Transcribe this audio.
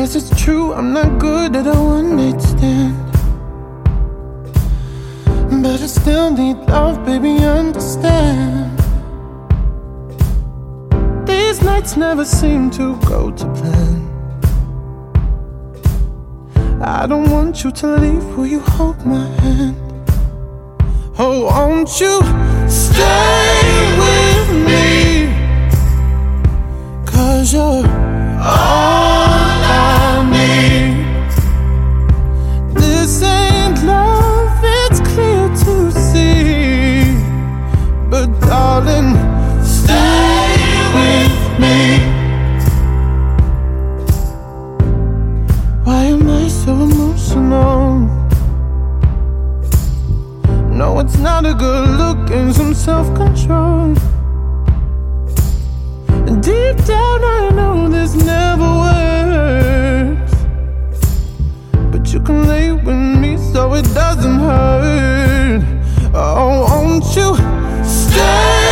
Yes, it's true, I'm not good at a one-night stand, but I still need love, baby, understand. These nights never seem to go to plan. I don't want you to leave, will you hold my hand? Oh, won't you stay with me? 'Cause you're all I need. This ain't love, it's clear to see, but darling, stay with me. Why am I so emotional? No, it's not a good look and some self-control. Deep down I know this never works, but you can lay with me so it doesn't hurt. Oh, won't you stay?